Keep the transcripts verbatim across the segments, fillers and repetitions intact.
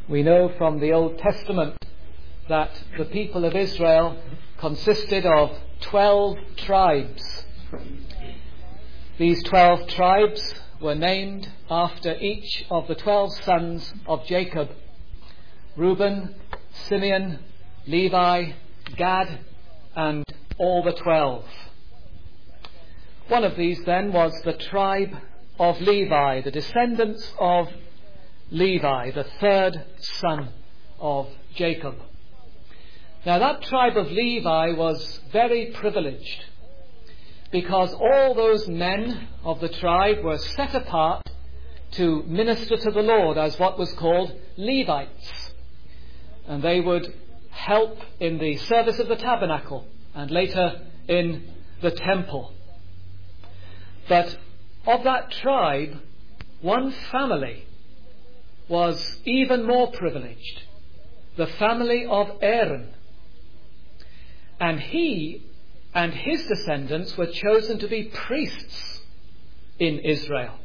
We know from the Old Testament that the people of Israel consisted of twelve tribes. These twelve tribes were named after each of the twelve sons of Jacob: Reuben, Simeon, Levi, Gad, and all the twelve. One of these then was the tribe of Levi, the descendants of Levi, the third son of Jacob. Now that tribe of Levi was very privileged, because all those men of the tribe were set apart to minister to the Lord as what was called Levites. And they would help in the service of the tabernacle and later in the temple. But of that tribe, one family was even more privileged, the family of Aaron. And he and his descendants were chosen to be priests in Israel.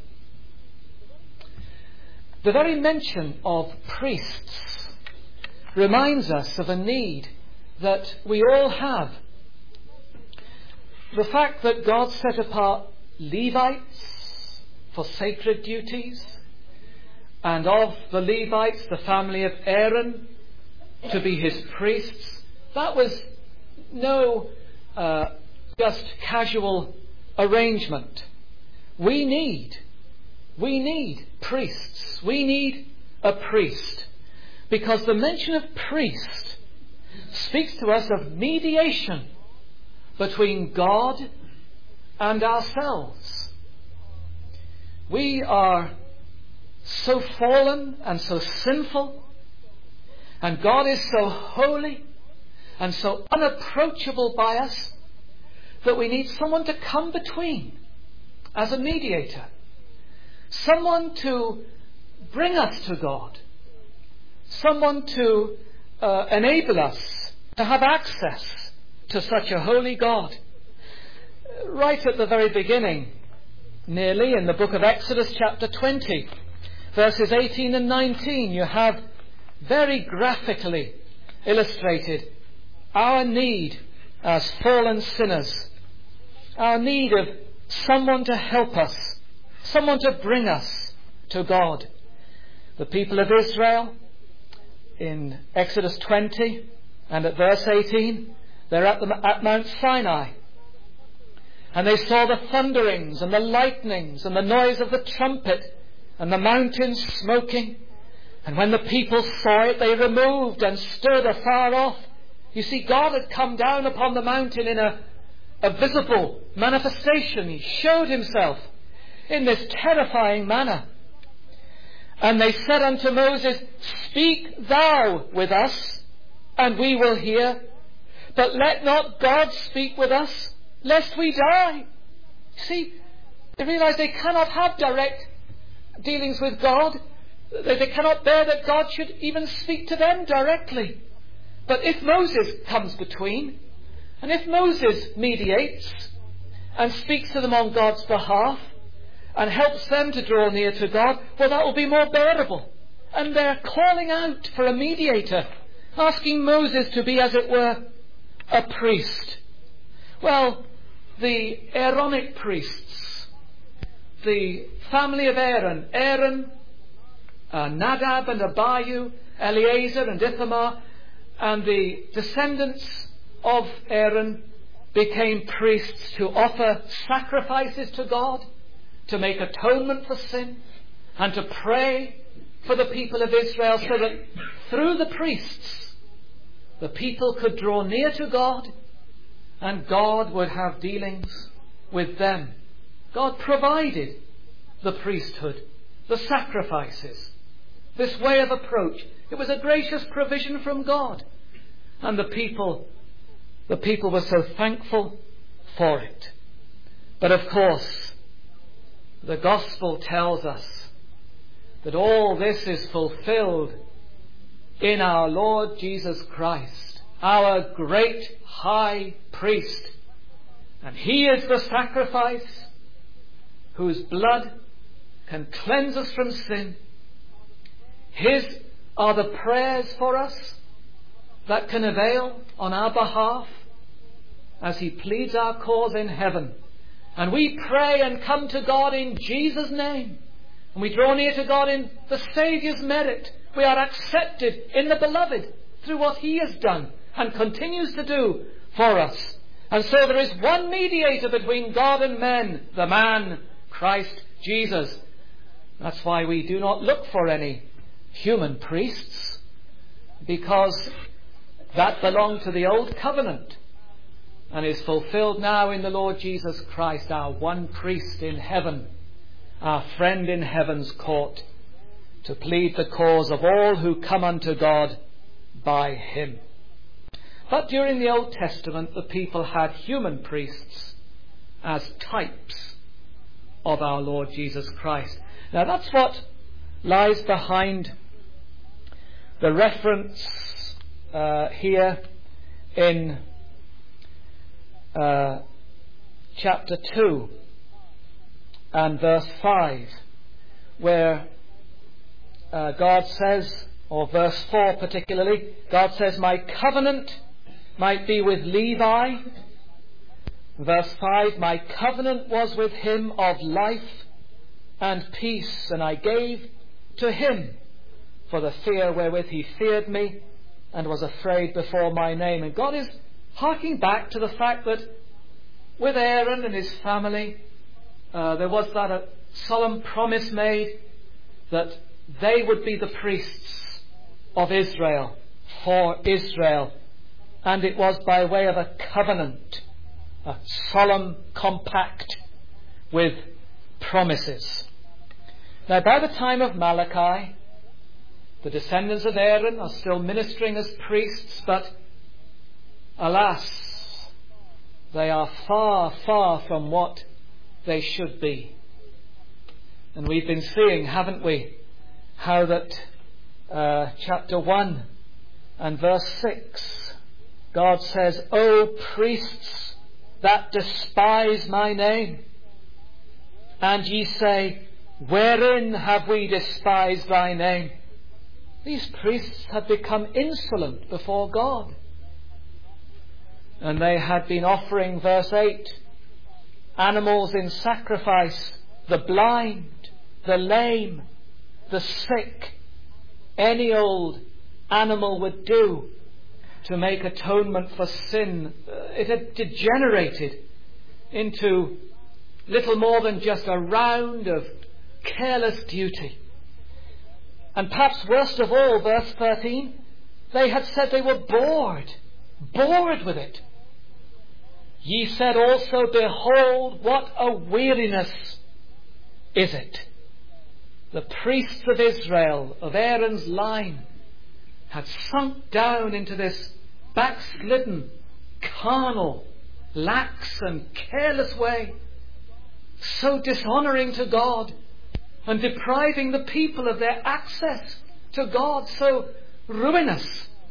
The very mention of priests reminds us of a need that we all have. The fact that God set apart Levites for sacred duties, and of the Levites, the family of Aaron, to be his priests, that was no uh, just casual arrangement. We need, we need priests. We need a priest, because the mention of priest speaks to us of mediation between God and ourselves. We are so fallen and so sinful, and God is so holy and so unapproachable by us, that we need someone to come between as a mediator, someone to bring us to God, someone to uh, enable us to have access to such a holy God. Right at the very beginning, nearly in the book of Exodus chapter twenty, verses eighteen and nineteen, you have very graphically illustrated our need as fallen sinners, our need of someone to help us, someone to bring us to God. The people of Israel, in Exodus twenty and at verse eighteen, they're at, the, at Mount Sinai, and they saw the thunderings and the lightnings and the noise of the trumpet and the mountains smoking. And when the people saw it, they removed and stood afar off. You see, God had come down upon the mountain in a, a visible manifestation. He showed himself in this terrifying manner. And they said unto Moses, "Speak thou with us, and we will hear. But let not God speak with us, lest we die." See, they realize they cannot have direct dealings with God. They cannot bear that God should even speak to them directly. But if Moses comes between, and if Moses mediates and speaks to them on God's behalf and helps them to draw near to God, well, that will be more bearable. And they're calling out for a mediator, asking Moses to be, as it were, a priest. Well, the Aaronic priests, the family of Aaron, Aaron, uh, Nadab and Abihu, Eleazar and Ithamar, and the descendants of Aaron became priests to offer sacrifices to God, to make atonement for sin, and to pray for the people of Israel, so that through the priests the people could draw near to God, and God would have dealings with them. God provided the priesthood, the sacrifices, this way of approach. It was a gracious provision from God, and the people, the people were so thankful for it. But of course, the gospel tells us that all this is fulfilled in our Lord Jesus Christ, our great high priest. And he is the sacrifice whose blood can cleanse us from sin. His are the prayers for us that can avail on our behalf as He pleads our cause in heaven. And we pray and come to God in Jesus' name. And we draw near to God in the Saviour's merit. We are accepted in the Beloved through what He has done and continues to do for us. And so there is one mediator between God and men, the man, Christ Jesus. That's why we do not look for any human priests, because that belonged to the old covenant and is fulfilled now in the Lord Jesus Christ, our one priest in heaven, our friend in heaven's court, to plead the cause of all who come unto God by Him. But during the Old Testament, the people had human priests as types of our Lord Jesus Christ. Now that's what lies behind the reference uh, here in uh, chapter two and verse five, where uh, God says, or verse four particularly, God says, my covenant might be with Levi. Verse five, my covenant was with him of life and peace, and I gave to him for the fear wherewith he feared me and was afraid before my name. And God is harking back to the fact that with Aaron and his family, uh, there was that a solemn promise made that they would be the priests of Israel, for Israel. And it was by way of a covenant, a solemn compact with promises. Now, by the time of Malachi, the descendants of Aaron are still ministering as priests, but alas, they are far, far from what they should be. And we've been seeing, haven't we, how that uh, chapter one and verse six, God says, O priests that despise my name, and ye say, wherein have we despised thy name? These priests had become insolent before God. And they had been offering, verse eight, animals in sacrifice, the blind, the lame, the sick. Any old animal would do to make atonement for sin. It had degenerated into little more than just a round of careless duty. And perhaps worst of all, verse thirteen, they had said they were bored, bored with it. Ye said also, behold, what a weariness is it. The priests of Israel, of Aaron's line, had sunk down into this backslidden, carnal, lax and careless way, so dishonouring to God and depriving the people of their access to God, so ruinous.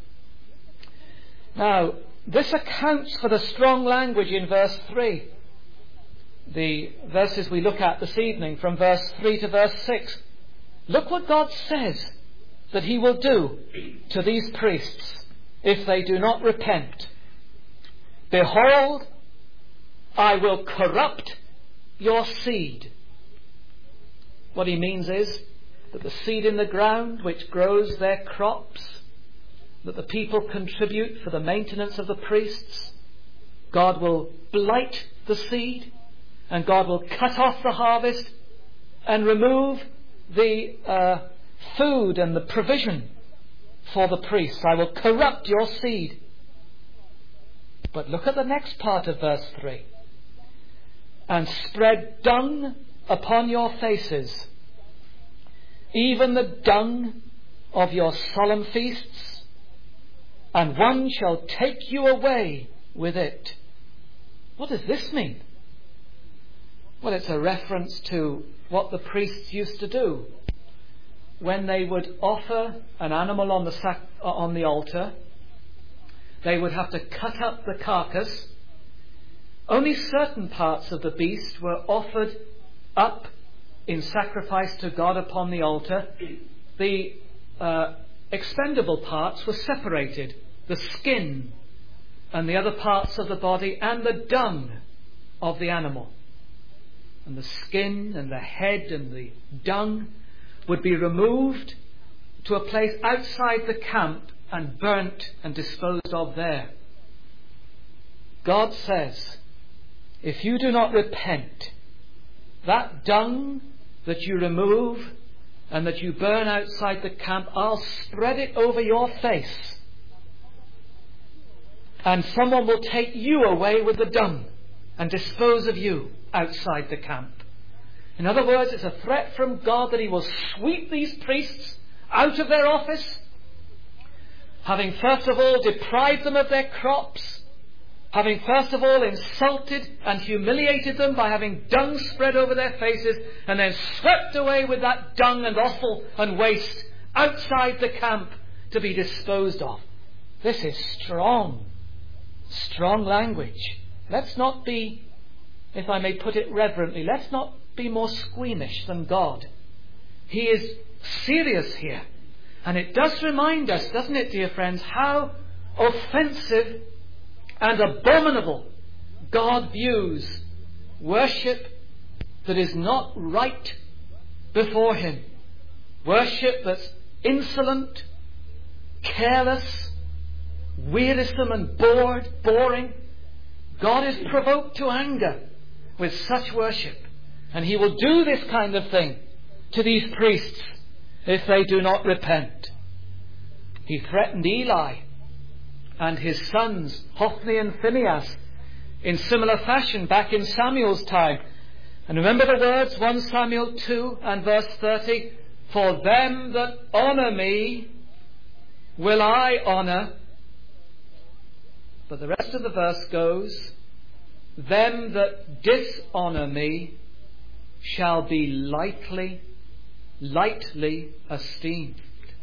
Now, this accounts for the strong language in verse three. The verses we look at this evening, from verse three to verse six. Look what God says that He will do to these priests if they do not repent. Behold, I will corrupt your seed. What He means is that the seed in the ground which grows their crops, that the people contribute for the maintenance of the priests, God will blight the seed, and God will cut off the harvest and remove the uh, food and the provision for the priests. I will corrupt your seed. But look at the next part of verse three. And spread dung upon your faces, even the dung of your solemn feasts, and one shall take you away with it. What does this mean? Well, it's a reference to what the priests used to do. When they would offer an animal on the sac- on the altar, they would have to cut up the carcass. Only certain parts of the beast were offered up in sacrifice to God upon the altar. The uh, expendable parts were separated, the skin and the other parts of the body and the dung of the animal. And the skin and the head and the dung would be removed to a place outside the camp and burnt and disposed of there. God says, if you do not repent, that dung that you remove and that you burn outside the camp, I'll spread it over your face. And someone will take you away with the dung and dispose of you outside the camp. In other words, it's a threat from God that he will sweep these priests out of their office, having first of all deprived them of their crops, having first of all insulted and humiliated them by having dung spread over their faces, and then swept away with that dung and offal and waste outside the camp to be disposed of. This is strong, strong language. Let's not be, if I may put it reverently, let's not be more squeamish than God. He is serious here. And it does remind us, doesn't it, dear friends, how offensive and abominable God views worship that is not right before him. Worship that's insolent, careless, wearisome and bored, boring. God is provoked to anger with such worship. And he will do this kind of thing to these priests if they do not repent. He threatened Eli and his sons, Hophni and Phinehas, in similar fashion back in Samuel's time. And remember the words, First Samuel two and verse thirty, for them that honour me will I honour. But the rest of the verse goes, them that dishonour me shall be lightly, lightly esteemed.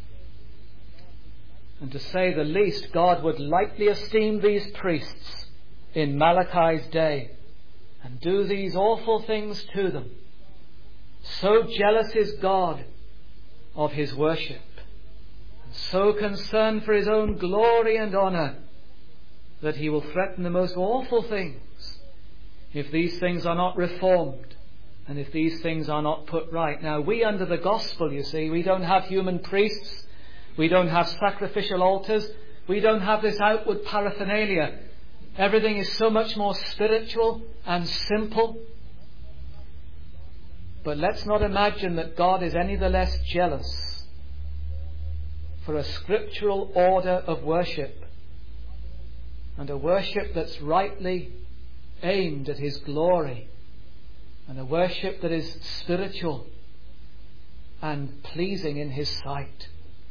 And to say the least, God would lightly esteem these priests in Malachi's day and do these awful things to them. So jealous is God of his worship, and so concerned for his own glory and honour, that he will threaten the most awful things if these things are not reformed and if these things are not put right. Now, we under the gospel, you see, we don't have human priests, we don't have sacrificial altars, we don't have this outward paraphernalia. Everything is so much more spiritual and simple. But let's not imagine that God is any the less jealous for a scriptural order of worship, and a worship that's rightly aimed at his glory, and a worship that is spiritual and pleasing in his sight.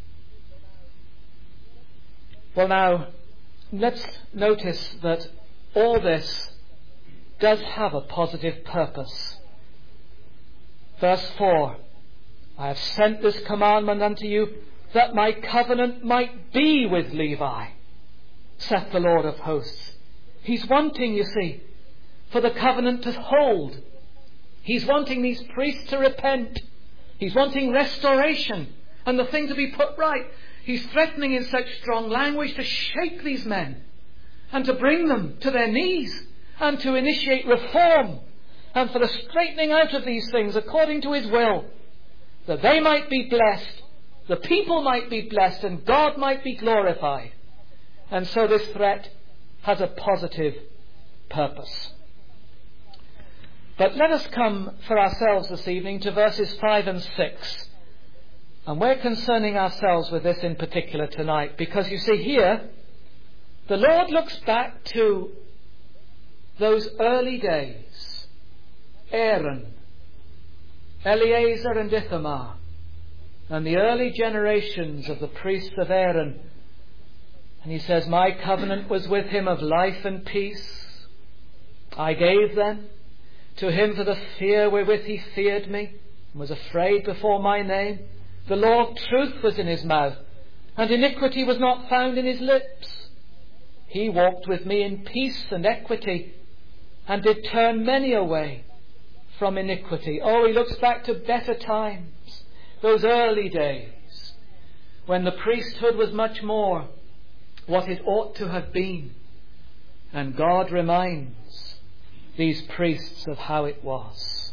Well, now, let's notice that all this does have a positive purpose. Verse four, I have sent this commandment unto you, that my covenant might be with Levi, saith the Lord of hosts. He's wanting, you see, for the covenant to hold. He's wanting these priests to repent. He's wanting restoration and the thing to be put right. He's threatening in such strong language to shake these men and to bring them to their knees and to initiate reform and for the straightening out of these things according to his will, that they might be blessed, the people might be blessed, and God might be glorified. And so this threat has a positive purpose. But let us come for ourselves this evening to verses five and six. And we're concerning ourselves with this in particular tonight, because you see here, the Lord looks back to those early days. Aaron, Eleazar and Ithamar, and the early generations of the priests of Aaron. And he says, my covenant was with him of life and peace. I gave them to him for the fear wherewith he feared me, and was afraid before my name. The law of truth was in his mouth, and iniquity was not found in his lips. He walked with me in peace and equity, and did turn many away from iniquity. Oh, he looks back to better times, those early days, when the priesthood was much more what it ought to have been. And God reminds these priests of how it was.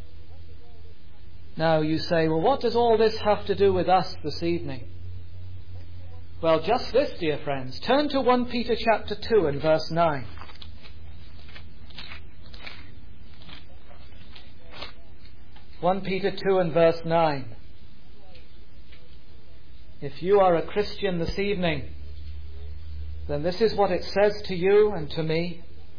Now you say, well, what does all this have to do with us this evening? Well, just this, dear friends. Turn to First Peter chapter two and verse nine. First Peter two and verse nine. If you are a Christian this evening, then this is what it says to you and to me.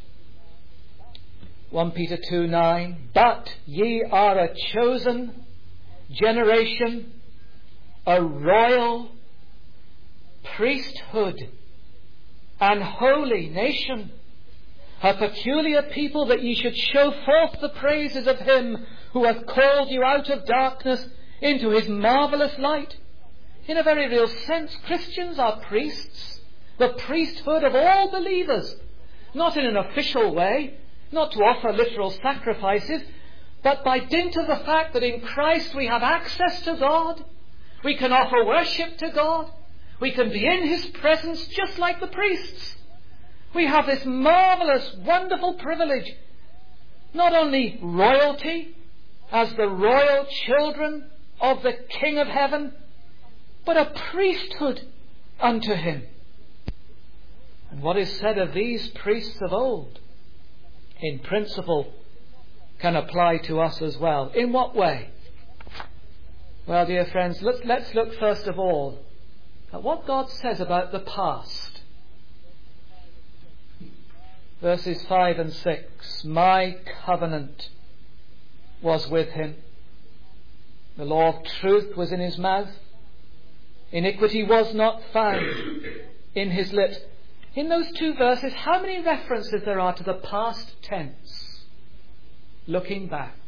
First Peter two nine. But ye are a chosen generation, a royal priesthood, an holy nation, a peculiar people, that ye should show forth the praises of him who hath called you out of darkness into his marvellous light. In a very real sense, Christians are priests, the priesthood of all believers, not in an official way, not to offer literal sacrifices, but by dint of the fact that in Christ we have access to God, we can offer worship to God, we can be in his presence just like the priests. We have this marvellous, wonderful privilege, not only royalty as the royal children of the King of Heaven, but a priesthood unto him. And what is said of these priests of old, in principle, can apply to us as well. In what way? Well, dear friends, let's, let's look first of all at what God says about the past. Verses five and six. My covenant was with him. The law of truth was in his mouth. Iniquity was not found in his lips. In those two verses, how many references there are to the past tense? Looking back.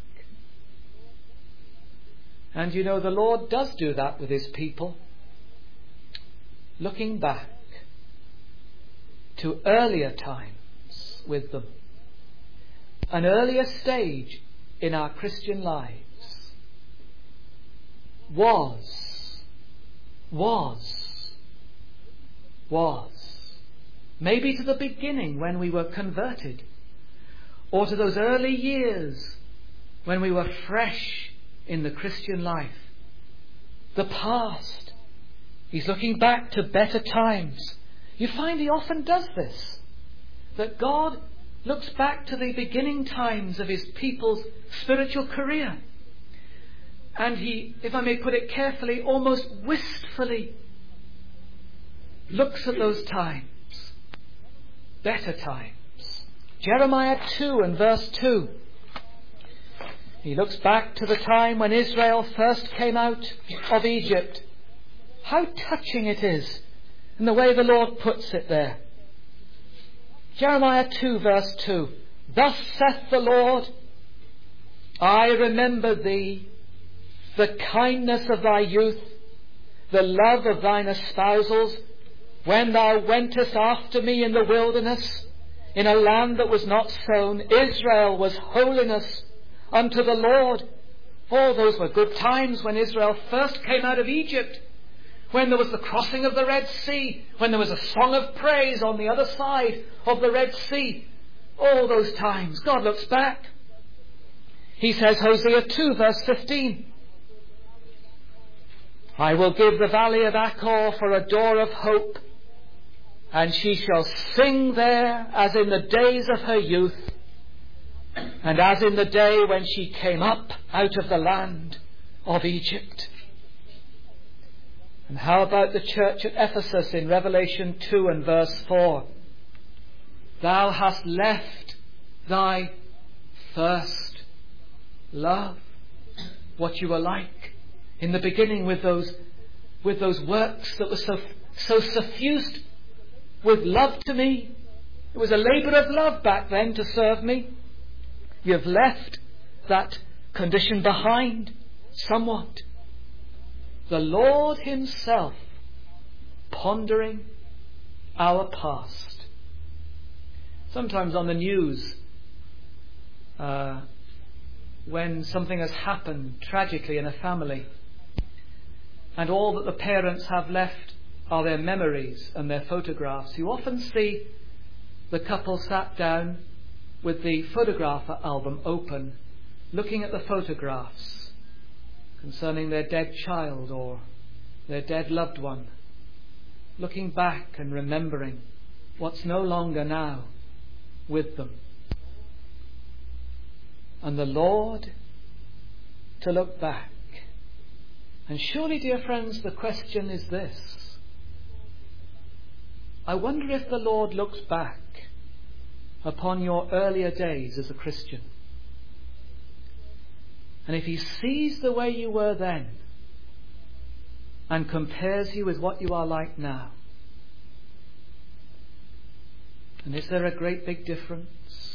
And you know, the Lord does do that with his people. Looking back to earlier times with them. An earlier stage in our Christian lives. Was. Was. Was. Maybe to the beginning when we were converted. Or to those early years when we were fresh in the Christian life. The past. He's looking back to better times. You find he often does this. That God looks back to the beginning times of his people's spiritual career. And he, if I may put it carefully, almost wistfully looks at those times. Better times. Jeremiah two and verse two. He looks back to the time when Israel first came out of Egypt. How touching it is in the way the Lord puts it there. Jeremiah two verse two. Thus saith the Lord, I remember thee, the kindness of thy youth, the love of thine espousals, when thou wentest after me in the wilderness, in a land that was not sown. Israel was holiness unto the Lord. Oh, those were good times when Israel first came out of Egypt, when there was the crossing of the Red Sea, when there was a song of praise on the other side of the Red Sea. All those times. God looks back. He says, Hosea two verse fifteen, I will give the valley of Achor for a door of hope, and she shall sing there as in the days of her youth, and as in the day when she came up out of the land of Egypt. And how about the church at Ephesus in Revelation two and verse four? Thou hast left thy first love. What you were like in the beginning with those with those works that were so so suffused with love to me. It was a labour of love back then to serve me. You've left that condition behind somewhat. The Lord himself pondering our past. Sometimes on the news, uh, when something has happened tragically in a family, and all that the parents have left are their memories and their photographs, you often see the couple sat down with the photograph album open, looking at the photographs concerning their dead child or their dead loved one, looking back and remembering what's no longer now with them. And the Lord to look back. And surely, dear friends, the question is this. I wonder if the Lord looks back upon your earlier days as a Christian, and if he sees the way you were then and compares you with what you are like now, and is there a great big difference?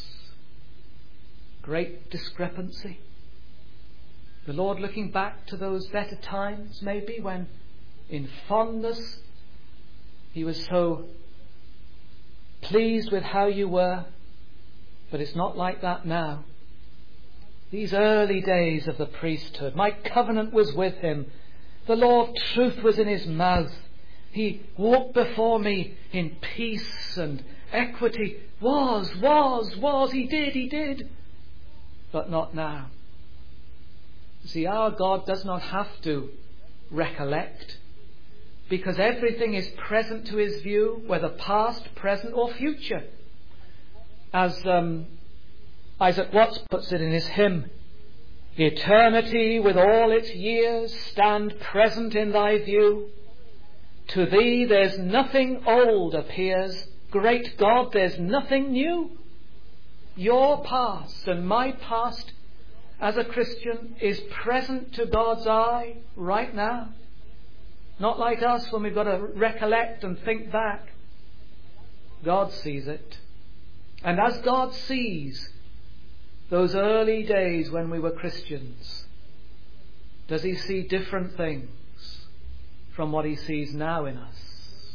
Great discrepancy? The Lord looking back to those better times, maybe, when in fondness he was so pleased with how you were, but it's not like that now. These early days of the priesthood, my covenant was with him. The law of truth was in his mouth. He walked before me in peace and equity. Was, was, was. He did, he did. But not now. See, our God does not have to recollect, because everything is present to his view, whether past, present or future. As um, Isaac Watts puts it in his hymn, eternity with all its years stand present in thy view. To thee there's nothing old appears. Great God, there's nothing new. Your past and my past as a Christian is present to God's eye right now. Not like us when we've got to recollect and think back. God sees it. And as God sees those early days when we were Christians, does he see different things from what he sees now in us?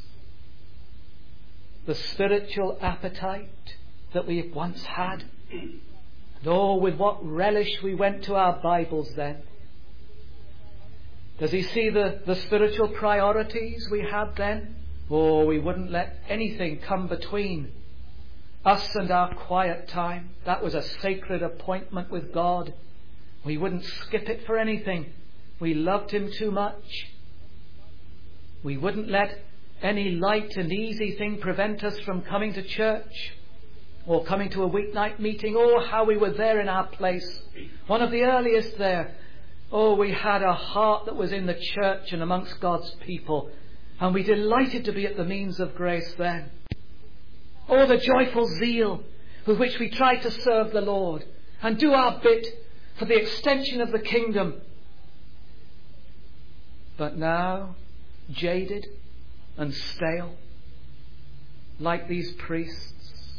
The spiritual appetite that we once had, and oh, with what relish we went to our Bibles then. Does he see the, the spiritual priorities we had then? Oh, we wouldn't let anything come between us and our quiet time. That was a sacred appointment with God. We wouldn't skip it for anything. We loved him too much. We wouldn't let any light and easy thing prevent us from coming to church or coming to a weeknight meeting. Oh, how we were there in our place. One of the earliest there. Oh, we had a heart that was in the church and amongst God's people, and we delighted to be at the means of grace then. Oh, the joyful zeal with which we tried to serve the Lord and do our bit for the extension of the kingdom. But now, jaded and stale, like these priests,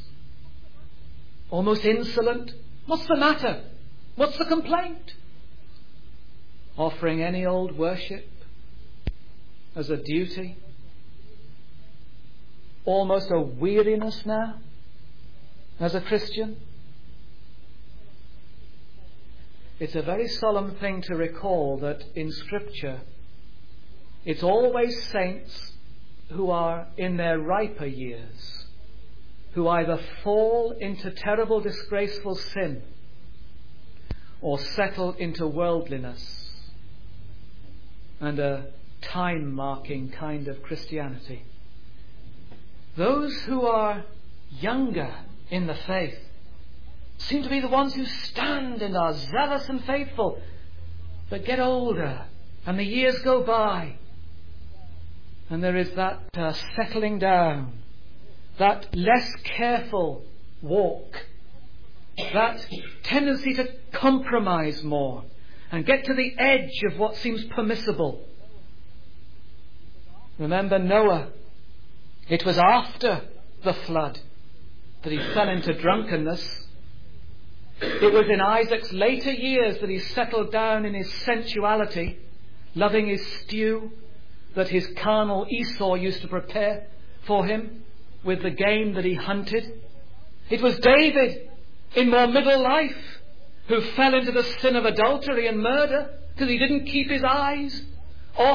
almost insolent. What's the matter? What's the complaint? Offering any old worship as a duty. Almost a weariness now as a Christian. It's a very solemn thing to recall that in Scripture it's always saints who are in their riper years who either fall into terrible disgraceful sin or settle into worldliness and a time-marking kind of Christianity. Those who are younger in the faith seem to be the ones who stand and are zealous and faithful, but get older and the years go by, and there is that uh, settling down, that less careful walk, that tendency to compromise more and get to the edge of what seems permissible. Remember Noah. It was after the flood that he fell into drunkenness. It was in Isaac's later years that he settled down in his sensuality, loving his stew that his carnal Esau used to prepare for him with the game that he hunted. It was David in more middle life who fell into the sin of adultery and murder because he didn't keep his eyes off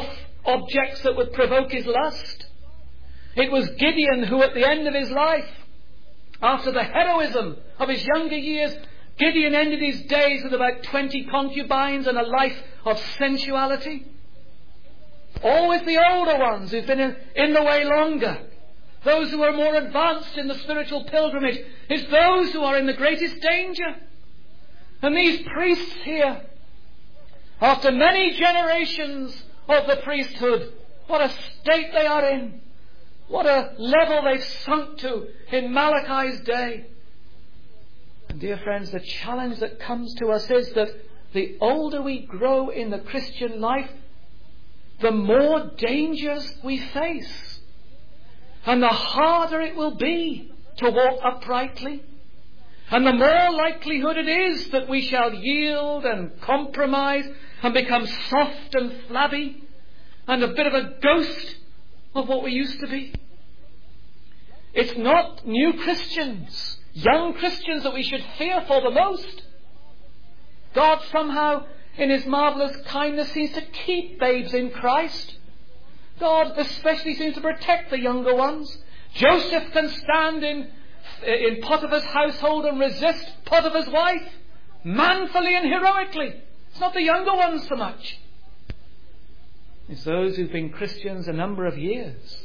objects that would provoke his lust. It was Gideon who, at the end of his life, after the heroism of his younger years, Gideon ended his days with about twenty concubines and a life of sensuality. Always the older ones who've been in, in the way longer, those who are more advanced in the spiritual pilgrimage, it's those who are in the greatest danger. And these priests here, after many generations of the priesthood, what a state they are in. What a level they've sunk to in Malachi's day. And dear friends, the challenge that comes to us is that the older we grow in the Christian life, the more dangers we face. And the harder it will be to walk uprightly. And the more likelihood it is that we shall yield and compromise and become soft and flabby and a bit of a ghost of what we used to be. It's not new Christians, young Christians that we should fear for the most. God somehow, in His marvellous kindness, seems to keep babes in Christ. God especially seems to protect the younger ones. Joseph can stand in, in Potiphar's household and resist Potiphar's wife, manfully and heroically. It's not the younger ones so much. It's those who've been Christians a number of years.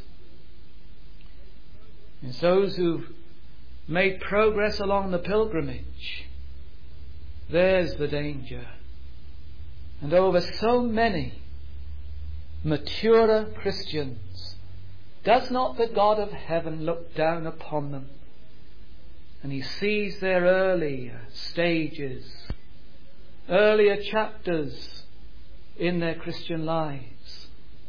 It's those who've made progress along the pilgrimage. There's the danger. And over so many maturer Christians, does not the God of heaven look down upon them? And He sees their earlier stages, earlier chapters in their Christian lives.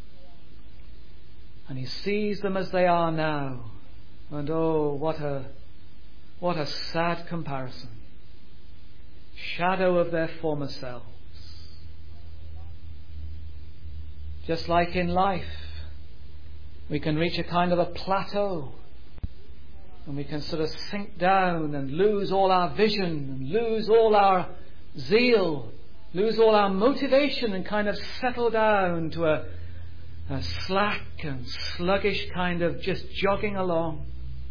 And He sees them as they are now. And oh, what a what a sad comparison. Shadow of their former selves. Just like in life, we can reach a kind of a plateau. And we can sort of sink down and lose all our vision and lose all our zeal, lose all our motivation and kind of settle down to a, a slack and sluggish kind of just jogging along.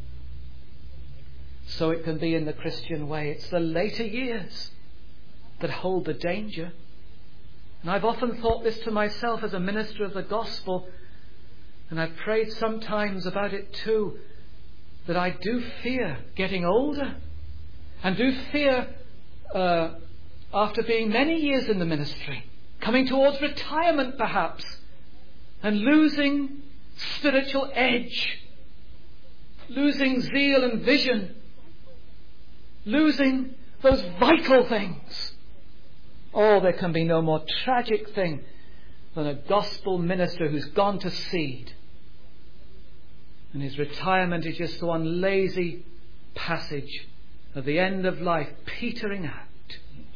So it can be in the Christian way. It's the later years that hold the danger. And I've often thought this to myself as a minister of the gospel, and I've prayed sometimes about it too, that I do fear getting older, and do fear uh, after being many years in the ministry, coming towards retirement perhaps, and losing spiritual edge, losing zeal and vision, losing those vital things. Oh, there can be no more tragic thing than a gospel minister who's gone to seed, and his retirement is just one lazy passage at the end of life, petering out.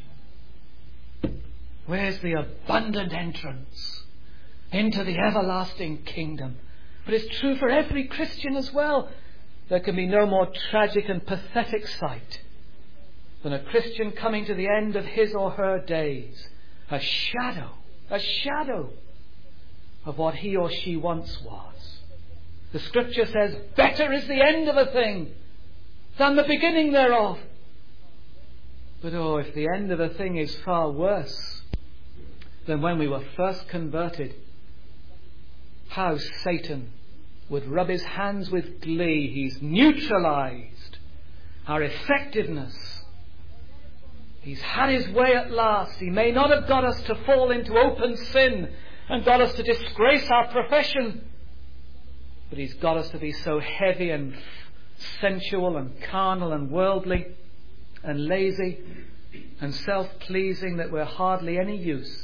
Where's the abundant entrance into the everlasting kingdom? But it's true for every Christian as well. There can be no more tragic and pathetic sight than a Christian coming to the end of his or her days, a shadow, a shadow of what he or she once was. The Scripture says, better is the end of a thing than the beginning thereof. But oh, if the end of a thing is far worse than when we were first converted, how Satan would rub his hands with glee. He's neutralized our effectiveness. He's had his way at last. He may not have got us to fall into open sin and got us to disgrace our profession, but he's got us to be so heavy and sensual and carnal and worldly and lazy and self-pleasing that we're hardly any use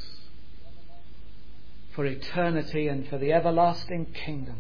for eternity and for the everlasting kingdom.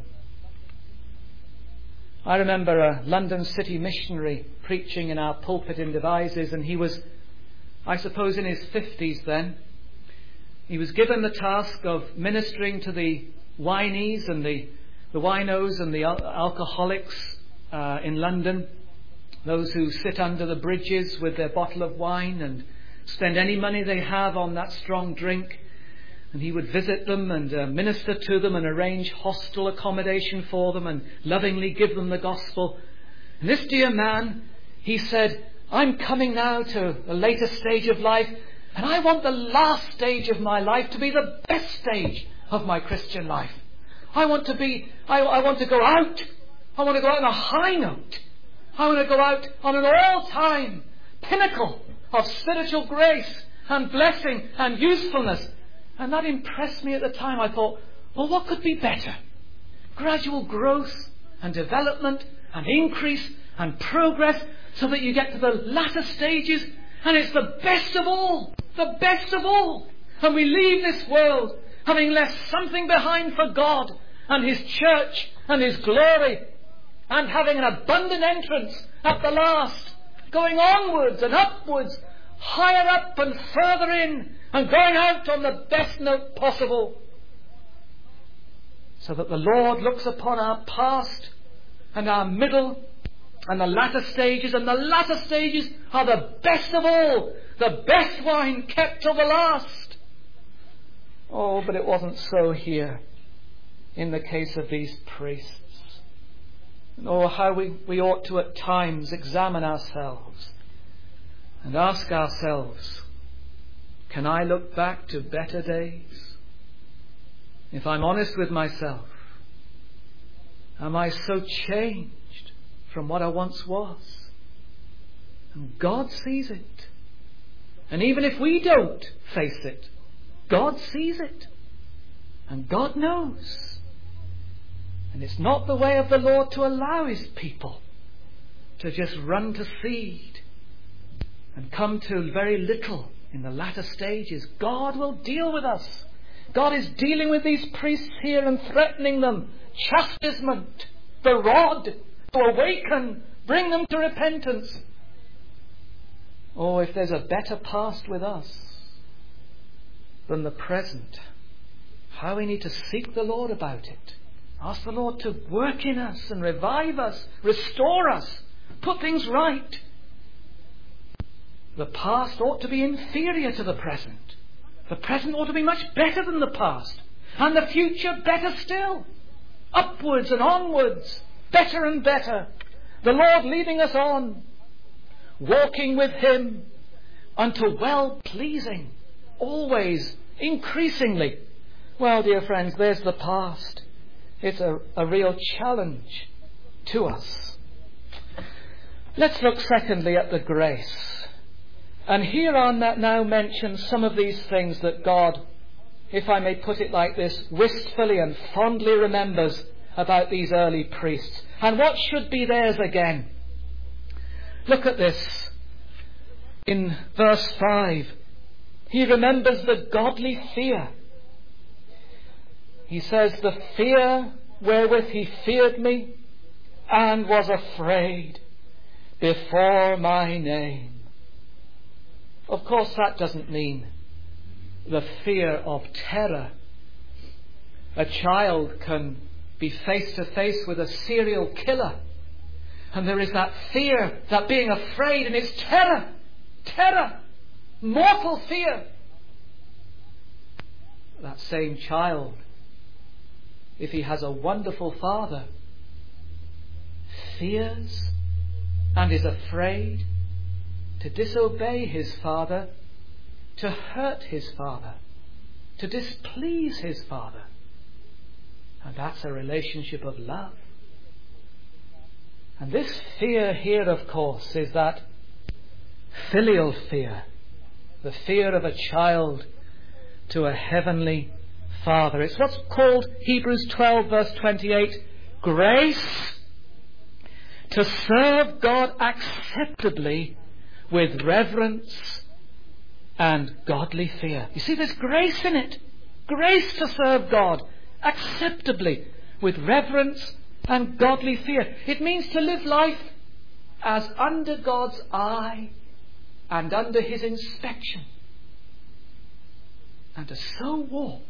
I remember a London city missionary preaching in our pulpit in Devizes, and he was, I suppose, in his fifties then. He was given the task of ministering to the wineys and the, the winos and the al- alcoholics uh, in London, those who sit under the bridges with their bottle of wine and spend any money they have on that strong drink. And he would visit them and uh, minister to them and arrange hostel accommodation for them and lovingly give them the gospel. And this dear man, he said, I'm coming now to a later stage of life, and I want the last stage of my life to be the best stage of my Christian life. I want to be, I, I want to go out. I want to go out on a high note. I want to go out on an all-time pinnacle of spiritual grace and blessing and usefulness. And that impressed me at the time. I thought, well, what could be better? Gradual growth and development and increase and progress so that you get to the latter stages and it's the best of all. The best of all. And we leave this world having left something behind for God and His church and His glory, and having an abundant entrance at the last, going onwards and upwards, higher up and further in, and going out on the best note possible, so that the Lord looks upon our past and our middle and the latter stages, and the latter stages are the best of all, the best wine kept till the last. Oh, but it wasn't so here in the case of these priests. Oh, how we, we ought to at times examine ourselves and ask ourselves, can I look back to better days? If I'm honest with myself, am I so changed from what I once was? And God sees it. And even if we don't face it, God sees it. And God knows. And it's not the way of the Lord to allow His people to just run to seed and come to very little in the latter stages. God will deal with us. God is dealing with these priests here and threatening them. Chastisement, the rod, to awaken, bring them to repentance. Oh, if there's a better past with us than the present, how we need to seek the Lord about it. Ask the Lord to work in us and revive us, restore us, put things right. The past ought to be inferior to the present. The present ought to be much better than the past. And the future better still. Upwards and onwards, better and better. The Lord leading us on, walking with Him unto well-pleasing, always, increasingly. Well, dear friends, there's the past. It's a, a real challenge to us. Let's look secondly at the grace. And here are now mentioned some of these things that God, if I may put it like this, wistfully and fondly remembers about these early priests. And what should be theirs again? Look at this. In verse five, he remembers the godly fear. He says, the fear wherewith he feared me and was afraid before my name. Of course, that doesn't mean the fear of terror. A child can be face to face with a serial killer, and there is that fear, that being afraid, and it's terror, terror, mortal fear. That same child, if he has a wonderful father, fears and is afraid to disobey his father, to hurt his father, to displease his father. And that's a relationship of love. And this fear here, of course, is that filial fear, the fear of a child to a heavenly Father. It's what's called, Hebrews twelve verse twenty-eight, grace to serve God acceptably with reverence and godly fear. You see, there's grace in it. Grace to serve God acceptably with reverence and godly fear. It means to live life as under God's eye and under His inspection, and to so walk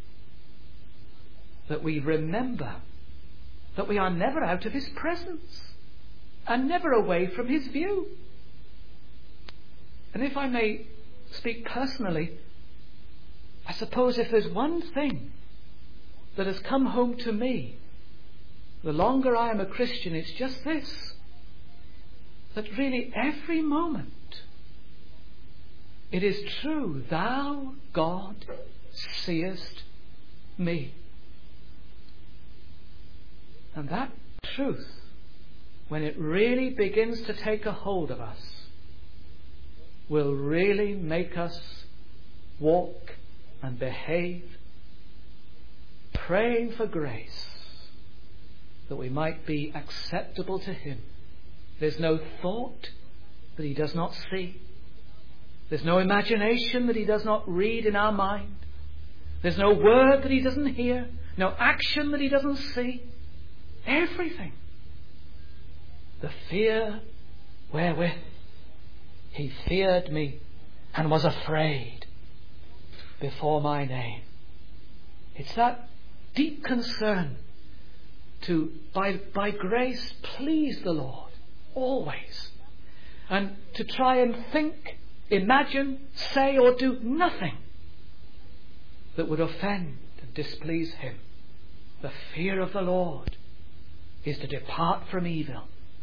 that we remember that we are never out of His presence and never away from His view. And if I may speak personally, I suppose if there's one thing that has come home to me, the longer I am a Christian, it's just this, that really every moment it is true, thou, God, seest me. And that truth, when it really begins to take a hold of us, will really make us walk and behave, praying for grace, that we might be acceptable to Him. There's no thought that He does not see. There's no imagination that He does not read in our mind. There's no word that He doesn't hear. No action that He doesn't see. Everything. The fear wherewith He feared me and was afraid before my name. It's that deep concern to, by, by grace, please the Lord always. And to try and think, imagine, say or do nothing that would offend and displease Him. The fear of the Lord is to depart from evil.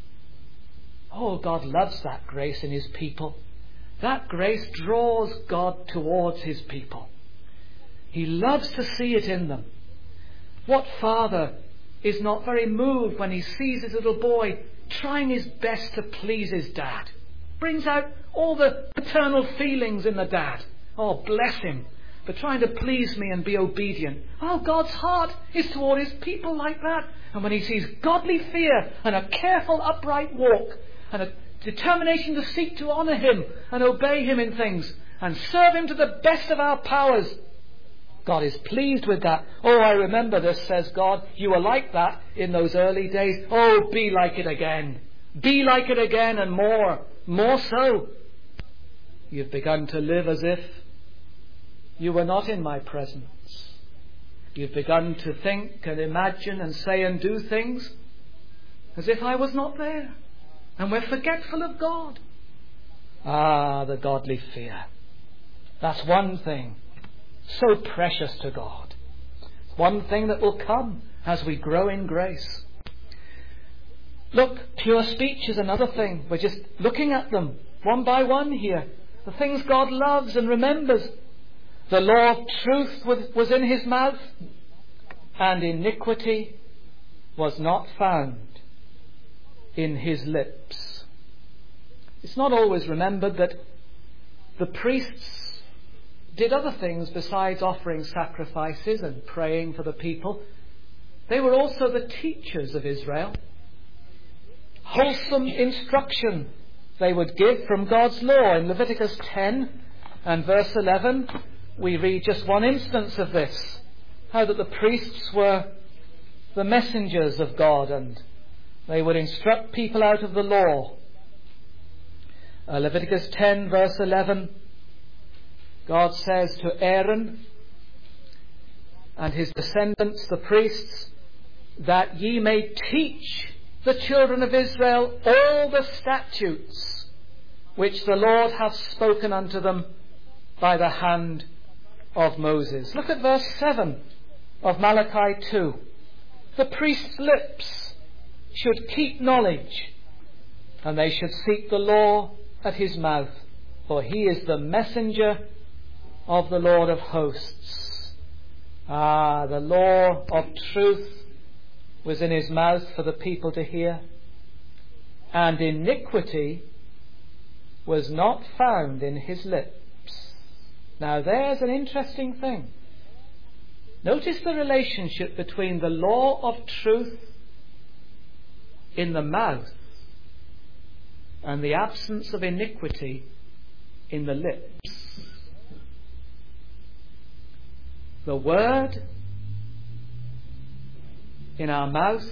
Oh, God loves that grace in His people. That grace draws God towards His people. He loves to see it in them. What father is not very moved when he sees his little boy trying his best to please his dad? Brings out all the paternal feelings in the dad. Oh, bless him for trying to please me and be obedient. Oh, God's heart is toward His people like that. And when He sees godly fear and a careful upright walk and a determination to seek to honour Him and obey Him in things and serve Him to the best of our powers, God is pleased with that. Oh, I remember this, says God. You were like that in those early days. Oh, be like it again. Be like it again and more. More so. You've begun to live as if you were not in my presence. You've begun to think and imagine and say and do things as if I was not there. And we're forgetful of God. Ah, the godly fear. That's one thing so precious to God. One thing that will come as we grow in grace. Look, pure speech is another thing. We're just looking at them one by one here. The things God loves and remembers. The law of truth was in His mouth, and iniquity was not found in His lips. It's not always remembered that the priests did other things besides offering sacrifices and praying for the people. They were also the teachers of Israel. Wholesome instruction they would give from God's law. In Leviticus ten and verse eleven, we read just one instance of this. How that the priests were the messengers of God and they would instruct people out of the law. Uh, Leviticus ten verse eleven, God says to Aaron and his descendants, the priests, that ye may teach the children of Israel all the statutes which the Lord hath spoken unto them by the hand of Moses. Look at verse seven of Malachi two. The priest's lips should keep knowledge, and they should seek the law at his mouth, for he is the messenger of the Lord of hosts. Ah, the law of truth was in his mouth for the people to hear, and iniquity was not found in his lips. Now there's an interesting thing. Notice the relationship between the law of truth in the mouth and the absence of iniquity in the lips. The word in our mouth,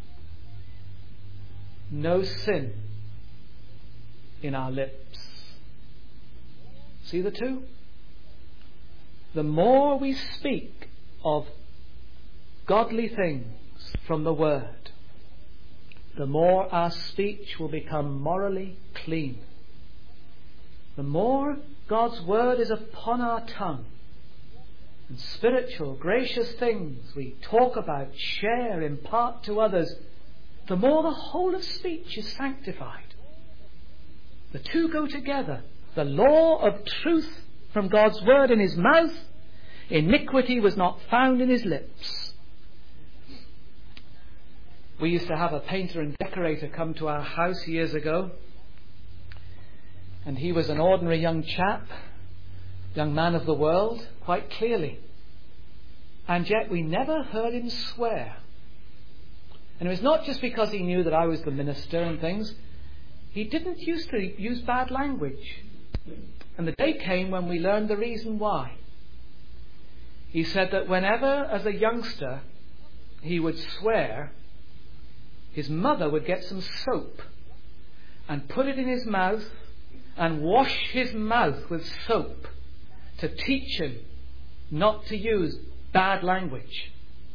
no sin in our lips. See the two? The more we speak of godly things from the word, the more our speech will become morally clean. The more God's word is upon our tongue, and spiritual, gracious things we talk about, share, impart to others, the more the whole of speech is sanctified. The two go together. The law of truth from God's word in his mouth, iniquity was not found in his lips. We used to have a painter and decorator come to our house years ago, and he was an ordinary young chap, young man of the world, quite clearly. And yet we never heard him swear. And it was not just because he knew that I was the minister and things. He didn't used to use bad language. And the day came when we learned the reason why. He said that whenever, as a youngster, he would swear, his mother would get some soap and put it in his mouth and wash his mouth with soap to teach him not to use bad language.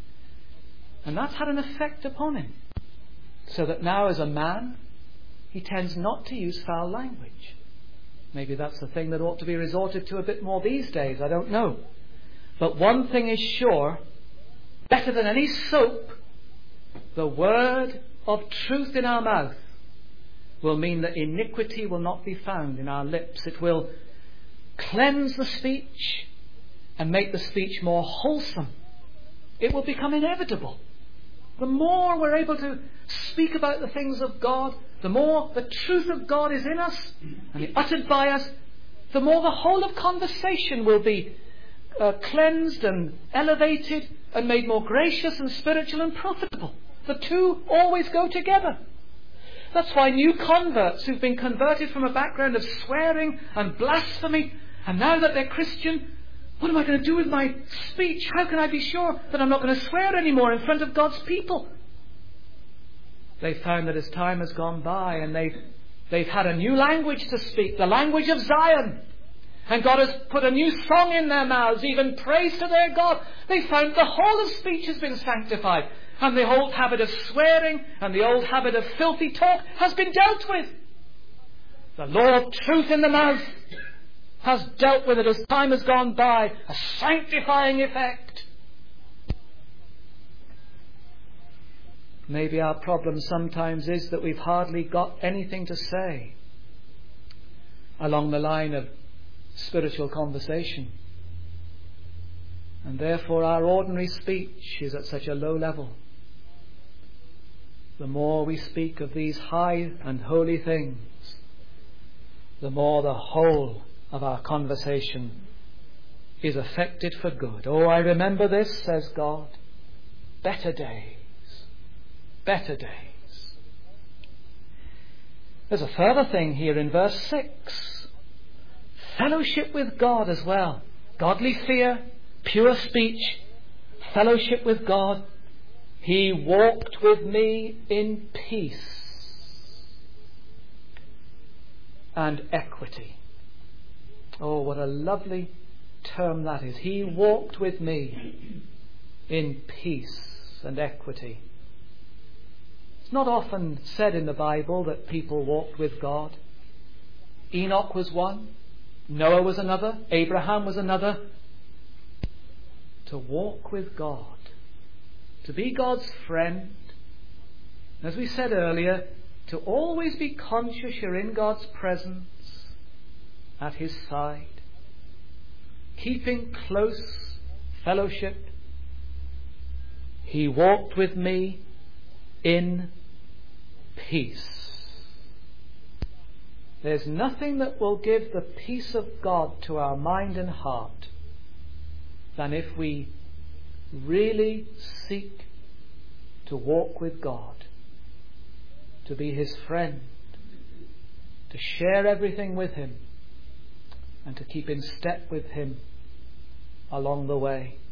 And that's had an effect upon him. So that now as a man, he tends not to use foul language. Maybe that's the thing that ought to be resorted to a bit more these days, I don't know. But one thing is sure, better than any soap, the word of truth in our mouth will mean that iniquity will not be found in our lips. It will cleanse the speech and make the speech more wholesome. It will become inevitable. The more we're able to speak about the things of God, the more the truth of God is in us and uttered by us, the more the whole of conversation will be uh, cleansed and elevated and made more gracious and spiritual and profitable. The two always go together. That's why new converts who've been converted from a background of swearing and blasphemy, and now that they're Christian, what am I going to do with my speech? How can I be sure that I'm not going to swear anymore in front of God's people? They found that as time has gone by and they've, they've had a new language to speak, the language of Zion. And God has put a new song in their mouths, even praise to their God. They found the whole of speech has been sanctified. And the old habit of swearing and the old habit of filthy talk has been dealt with. The law of truth in the mouth has dealt with it as time has gone by, a sanctifying effect. Maybe our problem sometimes is that we've hardly got anything to say along the line of spiritual conversation. And therefore our ordinary speech is at such a low level. The more we speak of these high and holy things, the more the whole of our conversation is affected for good. Oh, I remember this, says God. Better days. Better days. There's a further thing here in verse six. Fellowship with God as well. Godly fear, pure speech, fellowship with God. He walked with me in peace and equity. Oh, what a lovely term that is. He walked with me in peace and equity. It's not often said in the Bible that people walked with God. Enoch was one. Noah was another. Abraham was another. To walk with God. To be God's friend. As we said earlier, to always be conscious you're in God's presence, at his side, keeping close fellowship. He walked with me in peace. There's nothing that will give the peace of God to our mind and heart than if we really seek to walk with God, to be his friend, to share everything with him, and to keep in step with him along the way.